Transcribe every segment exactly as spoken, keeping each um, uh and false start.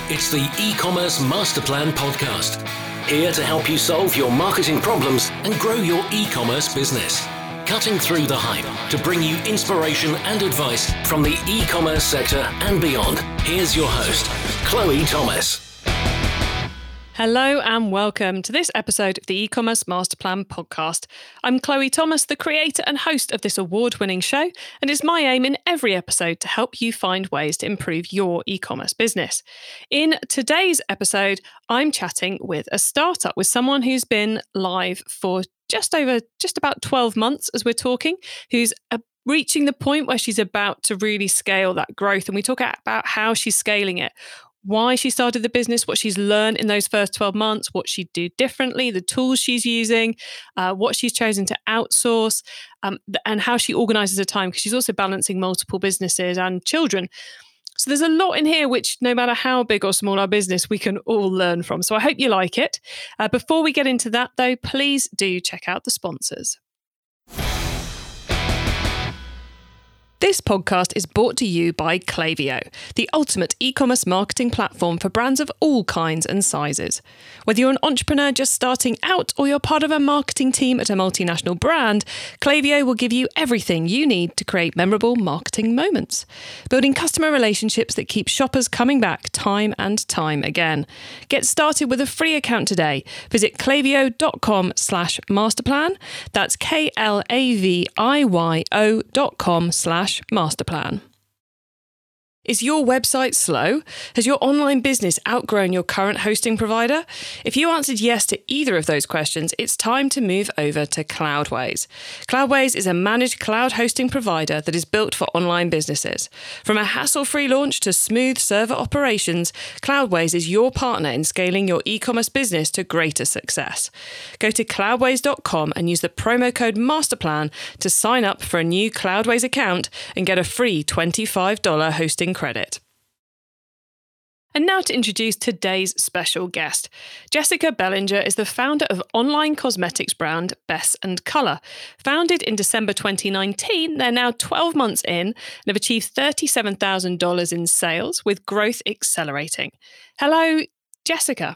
It's the E-commerce Master Plan podcast. Here to help you solve your marketing problems and grow your e-commerce business. Cutting through the hype to bring you inspiration and advice from the e-commerce sector and beyond. Here's your host, Chloe Thomas. Hello and welcome to this episode of the E-commerce Master Plan podcast. I'm Chloe Thomas, the creator and host of this award-winning show, and it's my aim in every episode to help you find ways to improve your e-commerce business. In today's episode, I'm chatting with a startup, with someone who's been live for just over, just about twelve months as we're talking, who's a reaching the point where she's about to really scale that growth. And we talk about how she's scaling it, why she started the business, what she's learned in those first twelve months, what she'd do differently, the tools she's using, uh, what she's chosen to outsource, um, and how she organises her time, because she's also balancing multiple businesses and children. So there's a lot in here which, no matter how big or small our business, we can all learn from. So I hope you like it. Uh, before we get into that, though, please do check out the sponsors. This podcast is brought to you by Klaviyo, the ultimate e-commerce marketing platform for brands of all kinds and sizes. Whether you're an entrepreneur just starting out or you're part of a marketing team at a multinational brand, Klaviyo will give you everything you need to create memorable marketing moments, building customer relationships that keep shoppers coming back time and time again. Get started with a free account today. Visit klaviyo.com slash masterplan. That's K-L-A-V-I-Y-O dot com slash masterplan. Is your website slow? Has your online business outgrown your current hosting provider? If you answered yes to either of those questions, it's time to move over to Cloudways. Cloudways is a managed cloud hosting provider that is built for online businesses. From a hassle-free launch to smooth server operations, Cloudways is your partner in scaling your e-commerce business to greater success. Go to cloudways dot com and use the promo code MASTERPLAN to sign up for a new Cloudways account and get a free twenty-five dollars hosting credit. And now to introduce today's special guest. Jessica Bellinger is the founder of online cosmetics brand Bess and Colour. Founded in December twenty nineteen, they're now twelve months in and have achieved thirty-seven thousand dollars in sales, with growth accelerating. Hello, Jessica.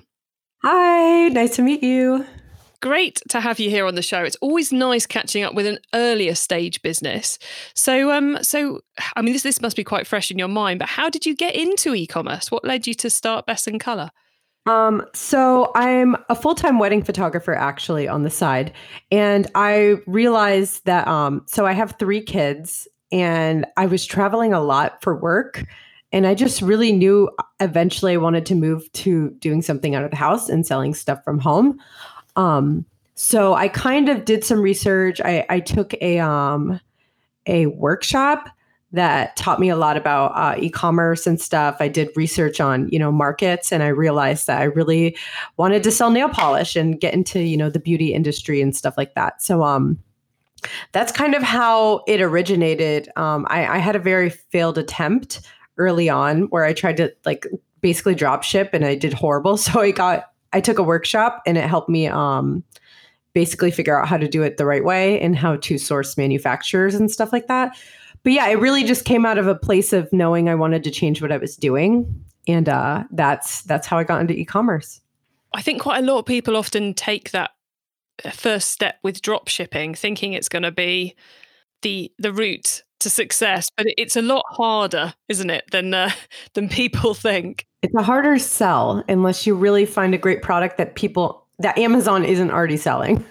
Hi, nice to meet you. Great to have you here on the show. It's always nice catching up with an earlier stage business. So, um, so I mean, this this must be quite fresh in your mind. But how did you get into e-commerce? What led you to start Bess and Colour? Um, so I'm a full-time wedding photographer, actually, on the side, and I realized that. Um, so I have three kids, and I was traveling a lot for work. And I just really knew eventually I wanted to move to doing something out of the house and selling stuff from home. Um, so I kind of did some research. I, I took a, um, a workshop that taught me a lot about, uh, e-commerce and stuff. I did research on, you know, markets, and I realized that I really wanted to sell nail polish and get into, you know, the beauty industry and stuff like that. So, um, that's kind of how it originated. Um, I, I had a very failed attempt early on where I tried to like basically drop ship, and I did horrible. So I got I took a workshop, and it helped me um, basically figure out how to do it the right way and how to source manufacturers and stuff like that. But yeah, it really just came out of a place of knowing I wanted to change what I was doing. And uh, that's that's how I got into e-commerce. I think quite a lot of people often take that first step with drop shipping, thinking it's going to be the the route to success, but it's a lot harder, isn't it, than uh, than people think. It's a harder sell unless you really find a great product that people that Amazon isn't already selling.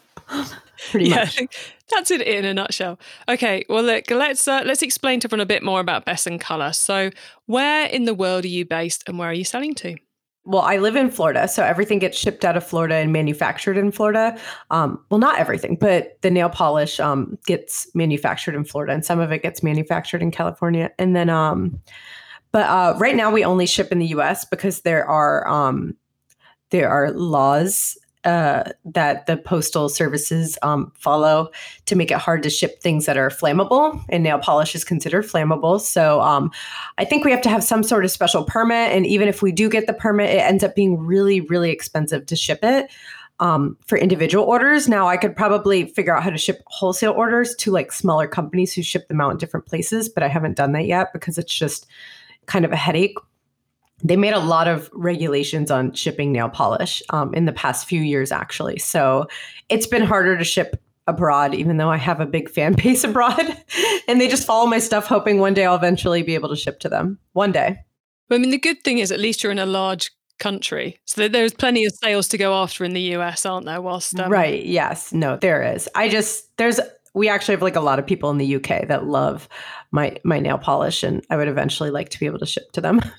Pretty yeah, much. That's it in a nutshell. Okay, well look, let's uh, let's explain to everyone a bit more about Bess and Colour. So, where in the world are you based, and where are you selling to? Well, I live in Florida, so everything gets shipped out of Florida and manufactured in Florida. Um, well, not everything, but the nail polish um, gets manufactured in Florida, and some of it gets manufactured in California. And then, um, but uh, right now we only ship in the U S because there are um, there are laws uh, that the postal services um, follow to make it hard to ship things that are flammable, and nail polish is considered flammable. So um, I think we have to have some sort of special permit. And even if we do get the permit, it ends up being really, really expensive to ship it um, for individual orders. Now I could probably figure out how to ship wholesale orders to like smaller companies who ship them out in different places, but I haven't done that yet because it's just kind of a headache. they made a lot of regulations on shipping nail polish um, in the past few years, actually. So it's been harder to ship abroad, even though I have a big fan base abroad. And they just follow my stuff, hoping one day I'll eventually be able to ship to them. One day. I mean, the good thing is at least you're in a large country. So there's plenty of sales to go after in the U S, aren't there? Whilst um... Right. Yes. No, there is. I just, there's, we actually have like a lot of people in the U K that love my, my nail polish, and I would eventually like to be able to ship to them.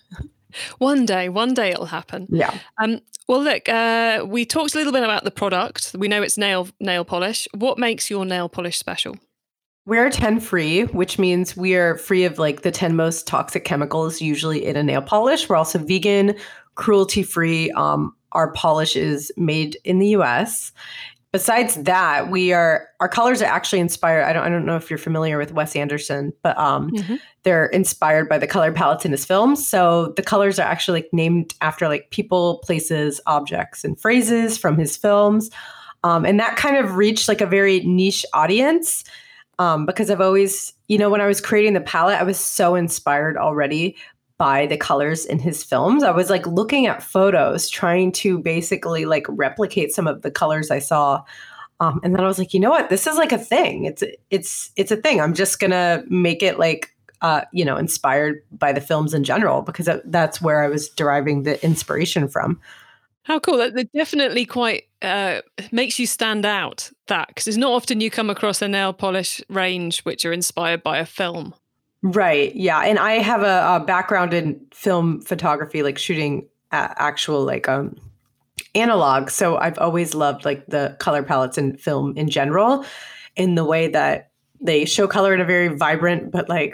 One day, one day it'll happen. Yeah. Um, well, look, uh, we talked a little bit about the product. We know it's nail nail polish. What makes your nail polish special? We're ten free, which means we are free of like the ten most toxic chemicals usually in a nail polish. We're also vegan, cruelty free. Um, our polish is made in the U S. Besides that, we are our colors are actually inspired. I don't I don't know if you're familiar with Wes Anderson, but um, mm-hmm. they're inspired by the color palettes in his films. So the colors are actually like named after like people, places, objects, and phrases from his films. Um, and that kind of reached like a very niche audience um, because I've always, you know, when I was creating the palette, I was so inspired already by the colors in his films. I was like looking at photos, trying to basically like replicate some of the colors I saw. Um, and then I was like, you know what, this is like a thing. It's, it's, it's a thing. I'm just going to make it like, uh, you know, inspired by the films in general, because that's where I was deriving the inspiration from. How cool. That, that definitely quite uh, makes you stand out, that, because it's not often you come across a nail polish range which are inspired by a film. Right. Yeah. And I have a, a background in film photography, like shooting uh, actual like um, analog. So I've always loved like the color palettes in film in general, in the way that they show color in a very vibrant, but like,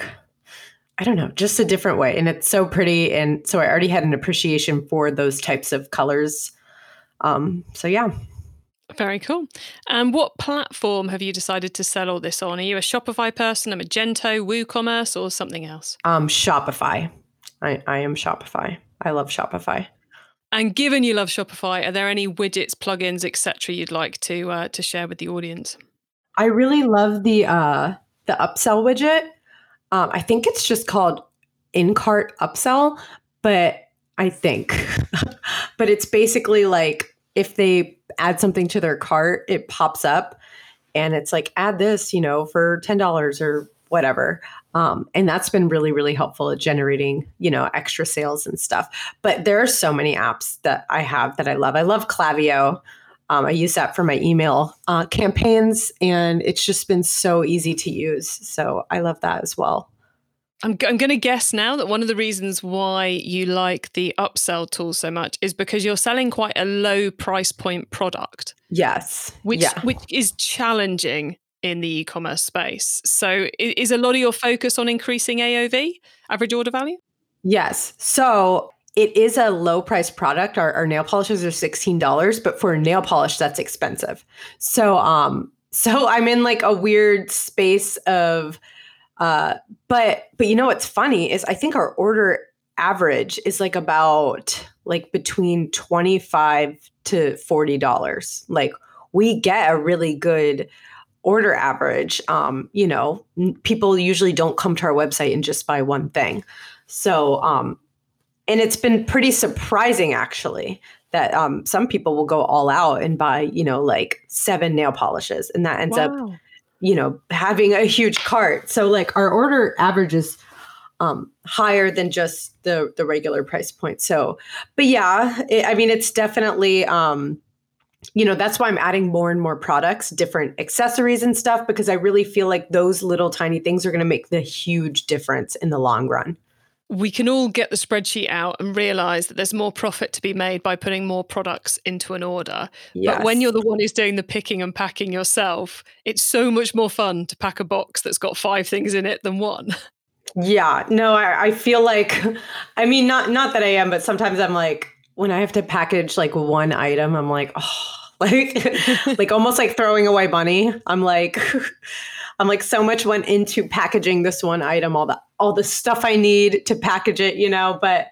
I don't know, just a different way. And it's so pretty. And so I already had an appreciation for those types of colors. Um, so yeah. Very cool. And what platform have you decided to sell all this on? Are you a Shopify person, a Magento, WooCommerce, or something else? Um, Shopify. I, I am Shopify. I love Shopify. And given you love Shopify, are there any widgets, plugins, et cetera you'd like to uh, to share with the audience? I really love the uh, the upsell widget. Um, I think it's just called in-cart upsell, but I think, but it's basically like if they add something to their cart, it pops up and it's like, add this, you know, for ten dollars or whatever. Um, and that's been really, really helpful at generating, you know, extra sales and stuff. But there are so many apps that I have that I love. I love Klaviyo. Um, I use that for my email uh, campaigns, and it's just been so easy to use. So I love that as well. I'm, I'm going to guess now that one of the reasons why you like the upsell tool so much is because you're selling quite a low price point product. Yes. Which, yeah. which is challenging in the e-commerce space. So is a lot of your focus on increasing A O V, average order value? Yes. So it is a low price product. Our, our nail polishes are sixteen dollars, but for a nail polish, that's expensive. So, um, so I'm in like a weird space of, uh, but, but you know, what's funny is I think our order average is like about like between twenty-five to forty dollars. Like we get a really good order average. Um, you know, people usually don't come to our website and just buy one thing. So, um, and it's been pretty surprising, actually, that um, some people will go all out and buy, you know, like seven nail polishes. And that ends wow. up, you know, having a huge cart. So like our order average is um, higher than just the, the regular price point. So, but yeah, it, I mean, it's definitely, um, you know, that's why I'm adding more and more products, different accessories and stuff, because I really feel like those little tiny things are going to make the huge difference in the long run. We can all get the spreadsheet out and realize that there's more profit to be made by putting more products into an order. Yes. But when you're the one who's doing the picking and packing yourself, it's so much more fun to pack a box that's got five things in it than one. Yeah, no, I, I feel like, I mean, not not that I am, but sometimes I'm like, when I have to package like one item, I'm like, oh, like, like almost like throwing away money. I'm like, I'm like, so much went into packaging this one item, all the all the stuff I need to package it, you know, but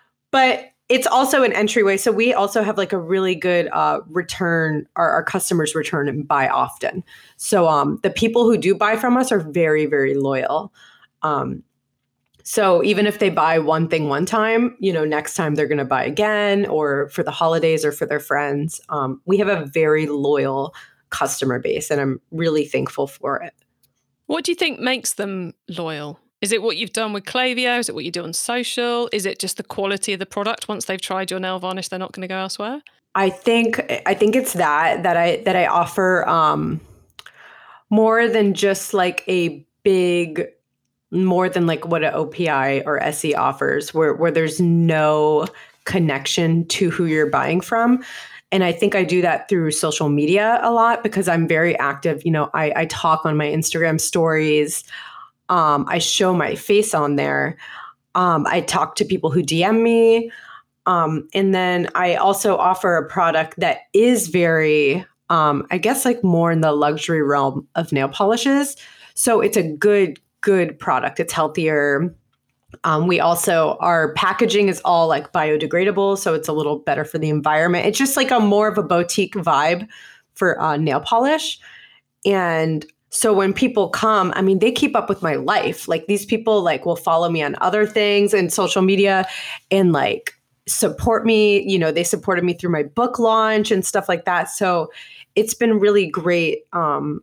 but it's also an entryway. So we also have like a really good uh, return, our, our customers return and buy often. So um, the people who do buy from us are very, very loyal. Um, So even if they buy one thing one time, you know, next time they're going to buy again, or for the holidays or for their friends. Um, we have a very loyal customer base, and I'm really thankful for it. What do you think makes them loyal? Is it what you've done with Klaviyo? Is it what you do on social? Is it just the quality of the product? Once they've tried your nail varnish, they're not going to go elsewhere? I think I think it's that that I that I offer um, more than just like a big, more than like what an O P I or S E offers, where where there's no connection to who you're buying from. And I think I do that through social media a lot because I'm very active. You know, I, I talk on my Instagram stories. Um, I show my face on there. Um, I talk to people who D M me. Um, and then I also offer a product that is very, um, I guess, like more in the luxury realm of nail polishes. So it's a good, good product. It's healthier. Um, we also, our packaging is all like biodegradable. So it's a little better for the environment. It's just like a more of a boutique vibe for uh, nail polish. And so when people come, I mean, they keep up with my life. Like these people like will follow me on other things and social media and like support me. You know, they supported me through my book launch and stuff like that. So it's been really great. Um,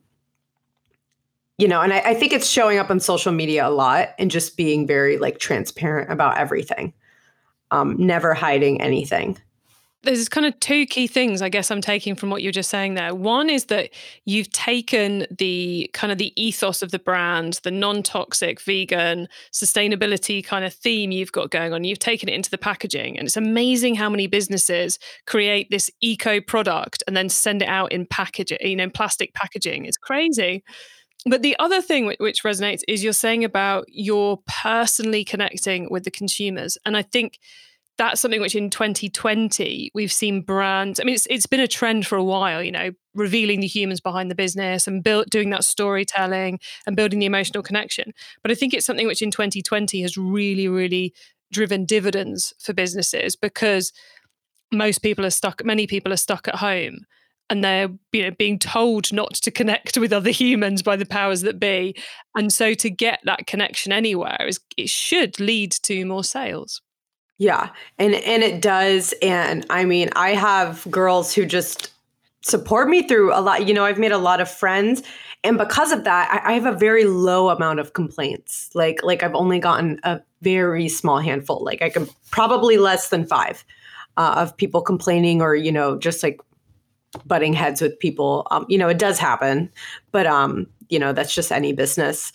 you know, and I, I think it's showing up on social media a lot and just being very like transparent about everything, um, never hiding anything. There's kind of two key things, I guess, I'm taking from what you're just saying there. One is that you've taken the kind of the ethos of the brand, the non-toxic, vegan, sustainability kind of theme you've got going on. You've taken it into the packaging. And it's amazing how many businesses create this eco product and then send it out in packaging, you know, in plastic packaging. It's crazy. But the other thing which, which resonates is you're saying about you're personally connecting with the consumers. And I think that's something which in twenty twenty, we've seen brands, I mean, it's it's been a trend for a while, you know, revealing the humans behind the business and build, doing that storytelling and building the emotional connection. But I think it's something which in twenty twenty has really, really driven dividends for businesses because most people are stuck, many people are stuck at home and they're, you know, being told not to connect with other humans by the powers that be. And so to get that connection anywhere, is it should lead to more sales. Yeah, and and it does. And I mean, I have girls who just support me through a lot. You know, I've made a lot of friends. And because of that, I, I have a very low amount of complaints. Like, like I've only gotten a very small handful. Like I can probably less than five uh, of people complaining or, you know, just like butting heads with people. Um, you know, it does happen. But, um, you know, that's just any business.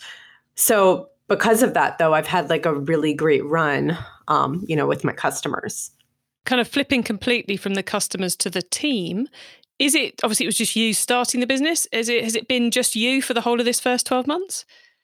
So because of that, though, I've had like a really great run, um, you know, with my customers. Kind of flipping completely from the customers to the team. Is it, obviously it was just you starting the business. Is it, has it been just you for the whole of this first twelve months?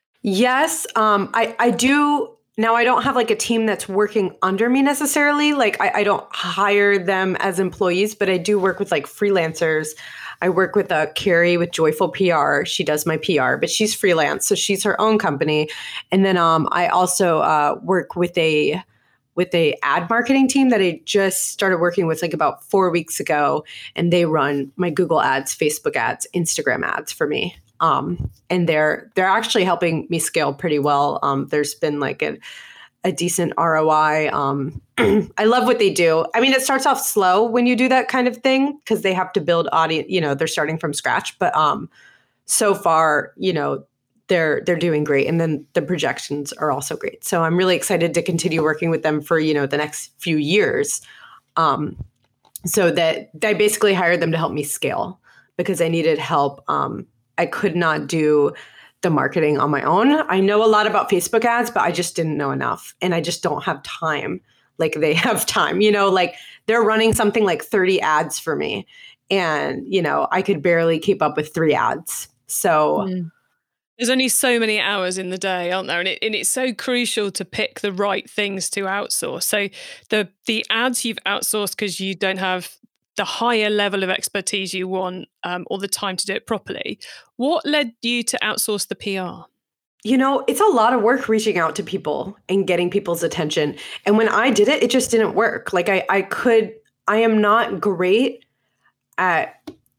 Yes. Um, I, I do. Now I don't have like a team that's working under me necessarily. Like I, I don't hire them as employees, but I do work with like freelancers. I work with uh, Carrie with Joyful P R. She does my P R, but she's freelance. So she's her own company. And then um, I also uh, work with a with a ad marketing team that I just started working with like about four weeks ago. And they run my Google ads, Facebook ads, Instagram ads for me. Um, and they're they're actually helping me scale pretty well. Um, there's been like a, a decent R O I. Um, I love what they do. I mean, it starts off slow when you do that kind of thing because they have to build audience, you know, they're starting from scratch. But um, so far, you know, they're they're doing great. And then the projections are also great. So I'm really excited to continue working with them for, you know, the next few years. Um, so that I basically hired them to help me scale because I needed help. Um, I could not do the marketing on my own. I know a lot about Facebook ads, but I just didn't know enough. And I just don't have time like they have time. You know, like they're running something like thirty ads for me. And, you know, I could barely keep up with three ads. So mm. There's only so many hours in the day, aren't there? And, it, and it's so crucial to pick the right things to outsource. So the the ads you've outsourced because you don't have the higher level of expertise you want um, or the time to do it properly. What led you to outsource the P R? You know, it's a lot of work reaching out to people and getting people's attention. And when I did it, it just didn't work. Like I, I could, I am not great at,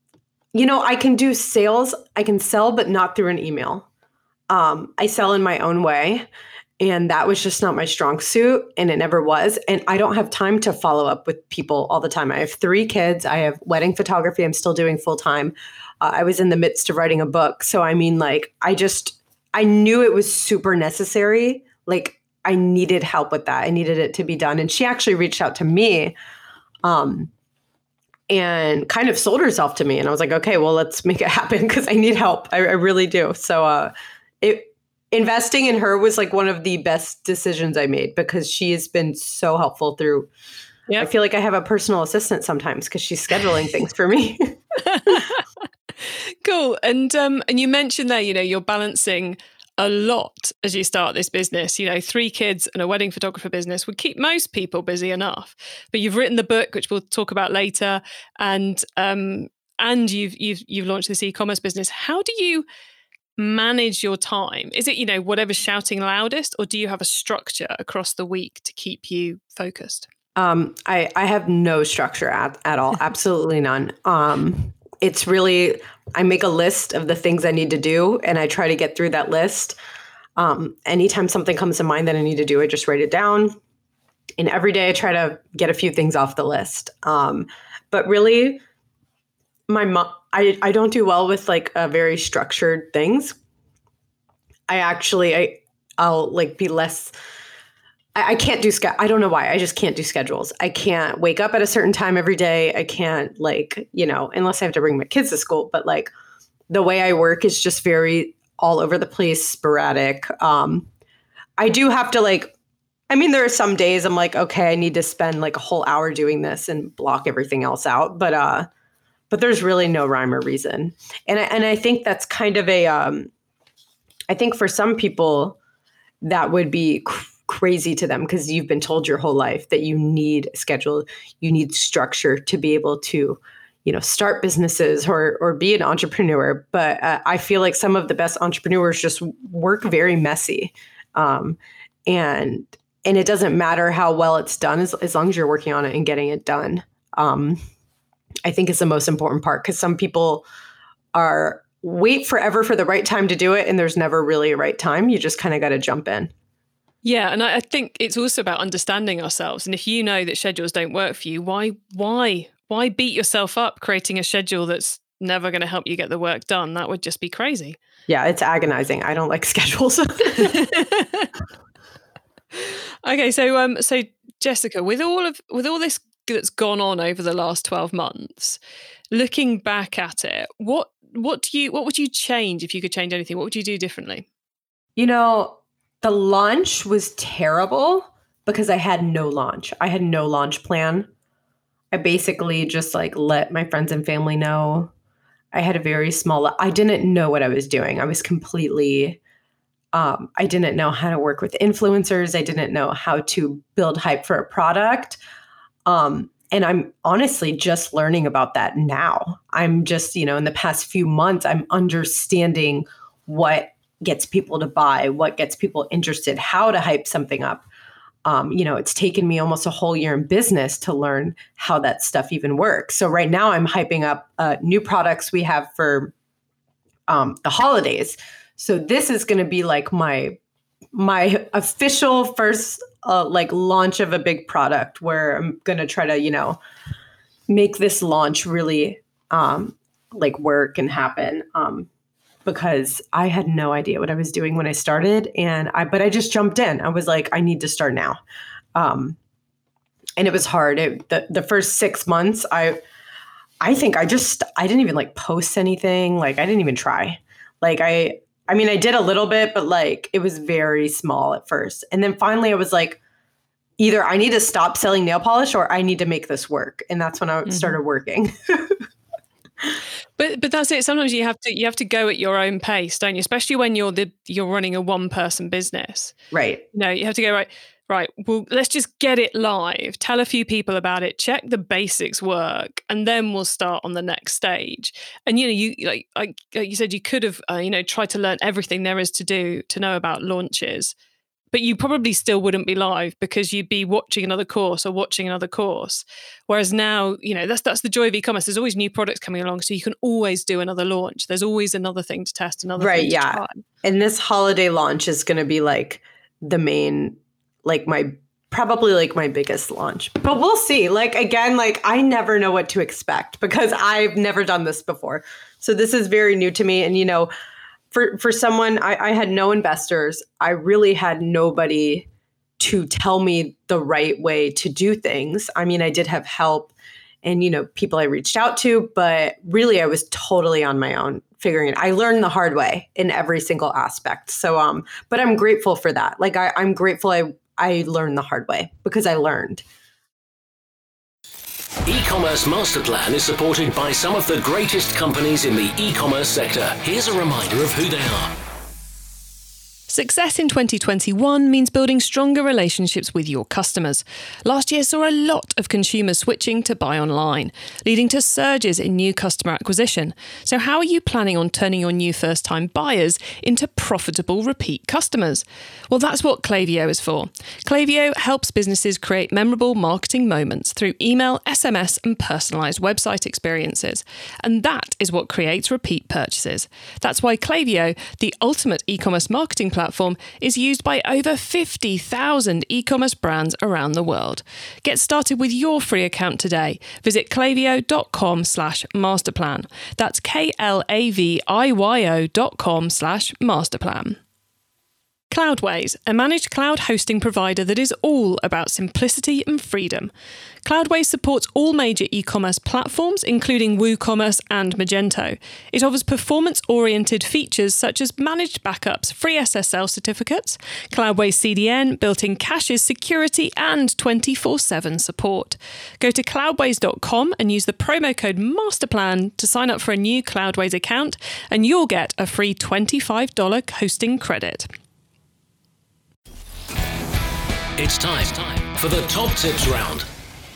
you know, I can do sales, I can sell, but not through an email. Um, I sell in my own way. And that was just not my strong suit, and it never was. And I don't have time to follow up with people all the time. I have three kids. I have wedding photography I'm still doing full time. Uh, I was in the midst of writing a book. So, I mean, like, I just, I knew it was super necessary. Like, I needed help with that. I needed it to be done. And she actually reached out to me um, and kind of sold herself to me. And I was like, okay, well, let's make it happen because I need help. I, I really do. So uh, it investing in her was like one of the best decisions I made because she has been so helpful through. Yep. I feel like I have a personal assistant sometimes because she's scheduling things for me. Cool. And um, and you mentioned there, you know, you're balancing a lot as you start this business. You know, three kids and a wedding photographer business would keep most people busy enough. But you've written the book, which we'll talk about later, and um, and you've you've you've launched this e-commerce business. How do you manage your time? Is it, you know, whatever's shouting loudest, or do you have a structure across the week to keep you focused? Um, I, I have no structure at, at all. Absolutely none. Um, it's really, I make a list of the things I need to do and I try to get through that list. Um, anytime something comes to mind that I need to do, I just write it down. And every day I try to get a few things off the list. Um, but really, my mom, I, I don't do well with like uh, very structured things. I actually, I, I'll like be less, I, I can't do, ske- I don't know why. I just can't do schedules. I can't wake up at a certain time every day. I can't like, you know, unless I have to bring my kids to school, but like the way I work is just very all over the place, sporadic. Um, I do have to like, I mean, there are some days I'm like, okay, I need to spend like a whole hour doing this and block everything else out. But, uh, But there's really no rhyme or reason. And I, and I think that's kind of a, um, I think for some people that would be cr- crazy to them because you've been told your whole life that you need a schedule, you need structure to be able to, you know, start businesses or or be an entrepreneur. But uh, I feel like some of the best entrepreneurs just work very messy. Um, and and it doesn't matter how well it's done as, as long as you're working on it and getting it done. Um, I think is the most important part because some people are wait forever for the right time to do it. And there's never really a right time. You just kind of got to jump in. Yeah. And I, I think it's also about understanding ourselves. And if you know that schedules don't work for you, why, why, why beat yourself up creating a schedule that's never going to help you get the work done? That would just be crazy. Yeah. It's agonizing. I don't like schedules. Okay. So, um, so Jessica, with all of, with all this that's gone on over the last twelve months, looking back at it, what what do you what would you change if you could change anything? What would you do differently? You know, the launch was terrible because I had no launch. I had no launch plan. I basically just like let my friends and family know. I had a very small, I didn't know what I was doing. I was completely, um, I didn't know how to work with influencers. I didn't know how to build hype for a product. Um, and I'm honestly just learning about that now. I'm just, you know, in the past few months, I'm understanding what gets people to buy, what gets people interested, how to hype something up. Um, you know, it's taken me almost a whole year in business to learn how that stuff even works. So right now I'm hyping up uh, new products we have for um, the holidays. So this is going to be like my my official first uh, like launch of a big product where I'm going to try to, you know, make this launch really um, like work and happen. Um, because I had no idea what I was doing when I started. And I, but I just jumped in. I was like, I need to start now. Um, and it was hard. It, the, the first six months, I, I think I just, I didn't even like post anything. Like I didn't even try. Like I, I mean, I did a little bit, but like it was very small at first. And then finally I was like, either I need to stop selling nail polish or I need to make this work. And that's when I mm-hmm. started working. But but that's it. Sometimes you have to you have to go at your own pace, don't you? Especially when you're the you're running a one person business, right? No, you have to go right. Right. Well, let's just get it live. Tell a few people about it. Check the basics work, and then we'll start on the next stage. And you know, you like like, like you said, you could have uh, you know tried to learn everything there is to do to know about launches. But you probably still wouldn't be live because you'd be watching another course or watching another course. Whereas now, you know, that's that's the joy of e-commerce. There's always new products coming along, so you can always do another launch. There's always another thing to test, another right, thing to yeah. try. And this holiday launch is going to be like the main, like my, probably like my biggest launch. But we'll see. Like, again, like I never know what to expect because I've never done this before. So this is very new to me. And, you know, for, for someone, I, I had no investors. I really had nobody to tell me the right way to do things. I mean, I did have help and, you know, people I reached out to, but really I was totally on my own figuring it. I learned the hard way in every single aspect. So, um, but I'm grateful for that. Like I, I'm grateful I, I learned the hard way because I learned. E-commerce Master Plan is supported by some of the greatest companies in the e-commerce sector. Here's a reminder of who they are. Success in twenty twenty-one means building stronger relationships with your customers. Last year saw a lot of consumers switching to buy online, leading to surges in new customer acquisition. So how are you planning on turning your new first-time buyers into profitable repeat customers? Well, that's what Klaviyo is for. Klaviyo helps businesses create memorable marketing moments through email, S M S, and personalised website experiences. And that is what creates repeat purchases. That's why Klaviyo, the ultimate e-commerce marketing platform, platform is used by over fifty thousand e-commerce brands around the world. Get started with your free account today. Visit klaviyo.com slash masterplan. That's K-L-A-V-I-Y-O dot com slash masterplan. Cloudways, a managed cloud hosting provider that is all about simplicity and freedom. Cloudways supports all major e-commerce platforms, including WooCommerce and Magento. It offers performance-oriented features such as managed backups, free S S L certificates, Cloudways C D N, built-in caches, security, and twenty-four seven support. Go to cloudways dot com and use the promo code MASTERPLAN to sign up for a new Cloudways account, and you'll get a free twenty-five dollars hosting credit. It's time for the top tips round.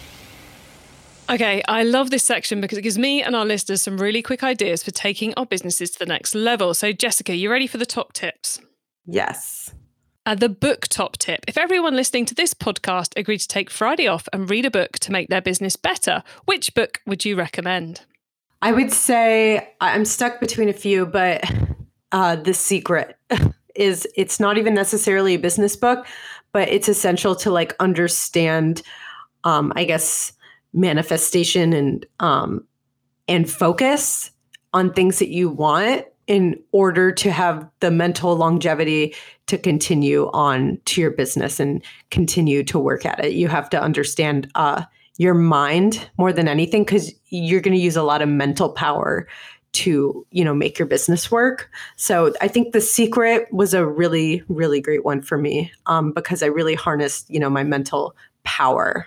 Okay, I love this section because it gives me and our listeners some really quick ideas for taking our businesses to the next level. So, Jessica, you ready for the top tips? Yes. Uh, the book top tip. If everyone listening to this podcast agreed to take Friday off and read a book to make their business better, which book would you recommend? I would say I'm stuck between a few, but uh, The Secret is, it's not even necessarily a business book, but it's essential to like understand, um, I guess, manifestation and um, and focus on things that you want in order to have the mental longevity to continue on to your business and continue to work at it. You have to understand uh, your mind more than anything because you're going to use a lot of mental power to, you know, make your business work. So I think The Secret was a really, really great one for me um, because I really harnessed, you know, my mental power.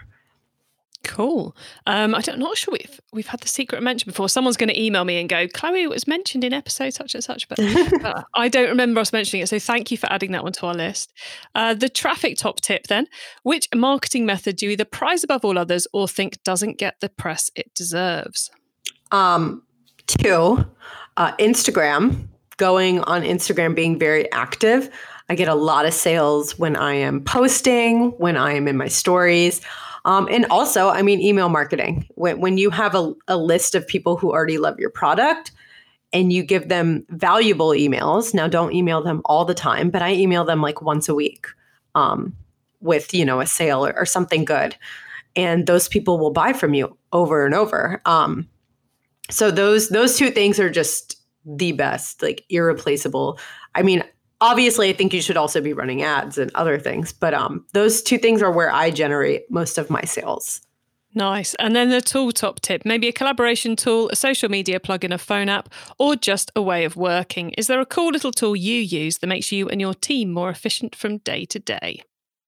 Cool. Um, I don't, I'm not sure we've, we've had The Secret mentioned before. Someone's going to email me and go, Chloe, it was mentioned in episode such and such, but uh, I don't remember us mentioning it. So thank you for adding that one to our list. Uh, the traffic top tip then, which marketing method do you either prize above all others or think doesn't get the press it deserves? Um, two, uh, Instagram, going on Instagram, being very active. I get a lot of sales when I am posting, when I am in my stories. Um, and also, I mean, email marketing. When, when you have a, a list of people who already love your product and you give them valuable emails, now don't email them all the time, but I email them like once a week um, with, you know, a sale or, or something good. And those people will buy from you over and over. Um, so those those two things are just the best, like irreplaceable. I mean, obviously, I think you should also be running ads and other things, but um, those two things are where I generate most of my sales. Nice. And then the tool top tip, maybe a collaboration tool, a social media plugin, a phone app, or just a way of working. Is there a cool little tool you use that makes you and your team more efficient from day to day?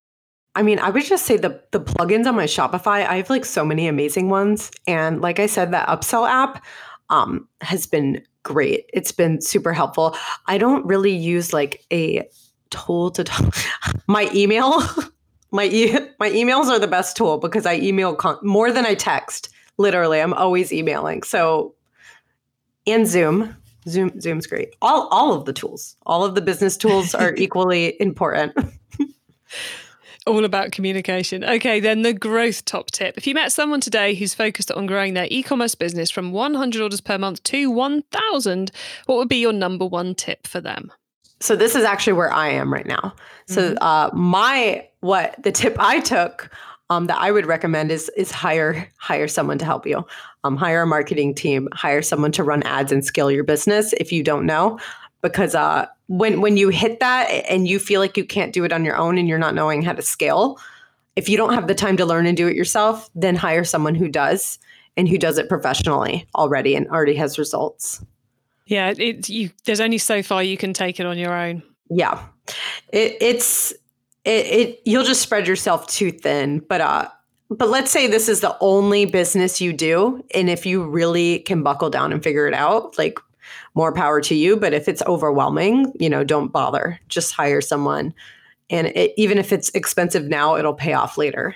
I mean, I would just say the the plugins on my Shopify, I have like so many amazing ones. And like I said, that upsell app um, has been great. It's been super helpful. I don't really use like a tool to talk. My email, my e- my emails are the best tool because I email con- more than I text. Literally, I'm always emailing. So, and Zoom, Zoom, Zoom's great. All all of the tools, all of the business tools are equally important. All about communication. Okay, then the growth top tip. If you met someone today who's focused on growing their e-commerce business from one hundred orders per month to one thousand, what would be your number one tip for them? So this is actually where I am right now. So uh, my what the tip I took um, that I would recommend is is hire hire someone to help you. Um, hire a marketing team. Hire someone to run ads and scale your business if you don't know, because uh, when when you hit that and you feel like you can't do it on your own and you're not knowing how to scale, if you don't have the time to learn and do it yourself, then hire someone who does and who does it professionally already and already has results. Yeah, it, you, there's only so far you can take it on your own. Yeah, it, it's it, it. You'll just spread yourself too thin. But uh, but let's say this is the only business you do, and if you really can buckle down and figure it out, like more power to you. But if it's overwhelming, you know, don't bother. Just hire someone, and it, even if it's expensive now, it'll pay off later.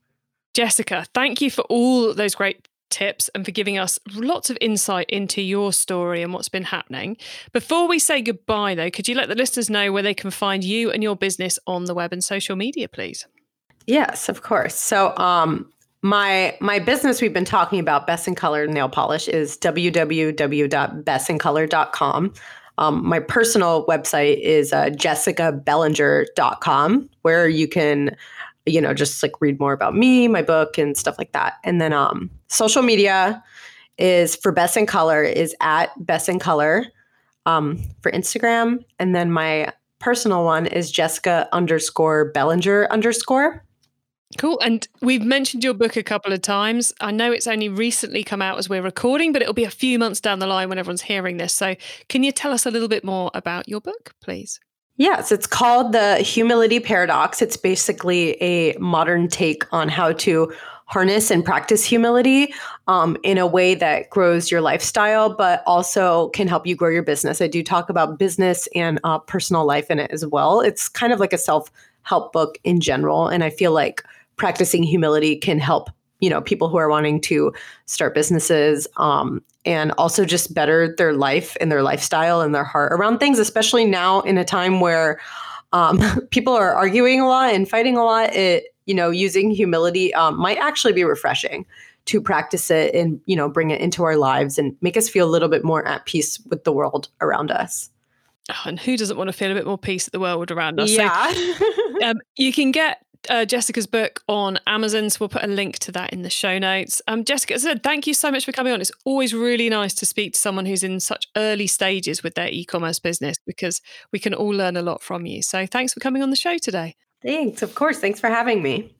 Jessica, thank you for all those great tips and for giving us lots of insight into your story and what's been happening. Before we say goodbye, though, could you let the listeners know where they can find you and your business on the web and social media, please? Yes, of course. So um, my my business we've been talking about, Best in Color Nail Polish, is w w w dot best in color dot com. Um, my personal website is uh, jessica bellinger dot com, where you can you know, just like read more about me, my book and stuff like that. And then um, social media is for Best in Color is at Best in Color um, for Instagram. And then my personal one is Jessica underscore Bellinger underscore. Cool. And we've mentioned your book a couple of times. I know it's only recently come out as we're recording, but it'll be a few months down the line when everyone's hearing this. So can you tell us a little bit more about your book, please? Yes, it's called The Humility Paradox. It's basically a modern take on how to harness and practice humility um, in a way that grows your lifestyle, but also can help you grow your business. I do talk about business and uh, personal life in it as well. It's kind of like a self-help book in general. And I feel like practicing humility can help, you know, people who are wanting to start businesses um, and also just better their life and their lifestyle and their heart around things, especially now in a time where um, people are arguing a lot and fighting a lot. It, you know, using humility um, might actually be refreshing to practice it and, you know, bring it into our lives and make us feel a little bit more at peace with the world around us. Oh, and who doesn't want to feel a bit more peace at the world around us? Yeah. So, um, you can get Uh, Jessica's book on Amazon, so we'll put a link to that in the show notes. Um, Jessica, as I said, thank you so much for coming on. It's always really nice to speak to someone who's in such early stages with their e-commerce business, because we can all learn a lot from you. So thanks for coming on the show today. Thanks. Of course. Thanks for having me.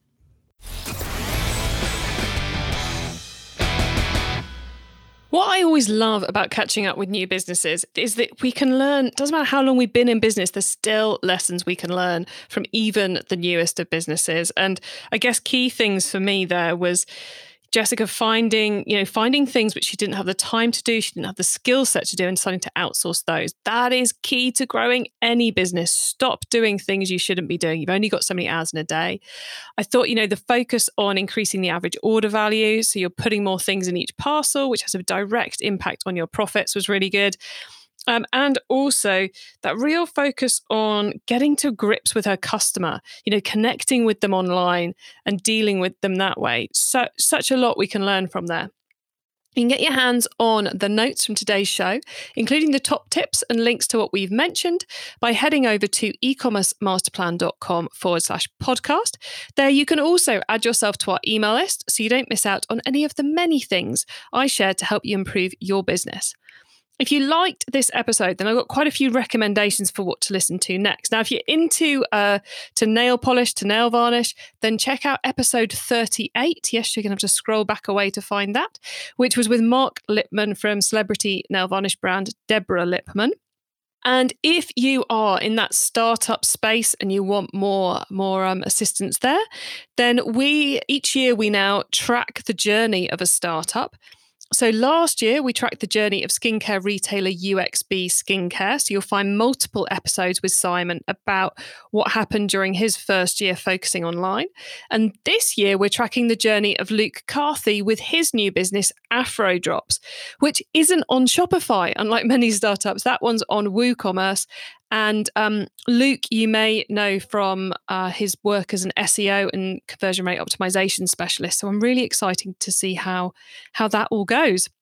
What I always love about catching up with new businesses is that we can learn, it doesn't matter how long we've been in business, there's still lessons we can learn from even the newest of businesses. And I guess key things for me there was Jessica finding, you know, finding things which she didn't have the time to do, she didn't have the skill set to do, and deciding to outsource those. That is key to growing any business. Stop doing things you shouldn't be doing. You've only got so many hours in a day. I thought, you know, the focus on increasing the average order value, so you're putting more things in each parcel, which has a direct impact on your profits, was really good. Um, and also that real focus on getting to grips with her customer, you know, connecting with them online and dealing with them that way. So, such a lot we can learn from there. You can get your hands on the notes from today's show, including the top tips and links to what we've mentioned, by heading over to ecommercemasterplan.com forward slash podcast. There you can also add yourself to our email list so you don't miss out on any of the many things I share to help you improve your business. If you liked this episode, then I've got quite a few recommendations for what to listen to next. Now, if you're into uh, to nail polish, to nail varnish, then check out episode thirty-eight. Yes, you're going to have to scroll back away to find that, which was with Mark Lipman from celebrity nail varnish brand Deborah Lipman. And if you are in that startup space and you want more, more um, assistance there, then we each year we now track the journey of a startup. So last year, we tracked the journey of skincare retailer U X B Skincare. So you'll find multiple episodes with Simon about what happened during his first year focusing online. And this year, we're tracking the journey of Luke Carthy with his new business, Afro Drops, which isn't on Shopify, unlike many startups. That one's on WooCommerce. And um, Luke, you may know from uh, his work as an S E O and conversion rate optimization specialist. So I'm really excited to see how, how that all goes.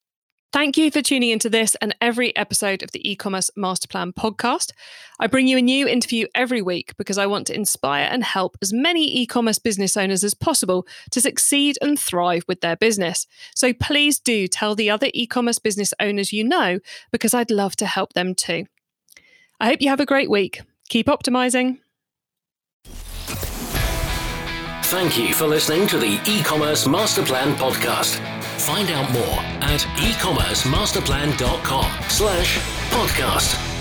Thank you for tuning into this and every episode of the E-commerce Master Plan podcast. I bring you a new interview every week because I want to inspire and help as many e-commerce business owners as possible to succeed and thrive with their business. So please do tell the other e-commerce business owners you know, because I'd love to help them too. I hope you have a great week. Keep optimizing. Thank you for listening to the E-commerce Master Plan podcast. Find out more at e commerce master plan dot com slash podcast.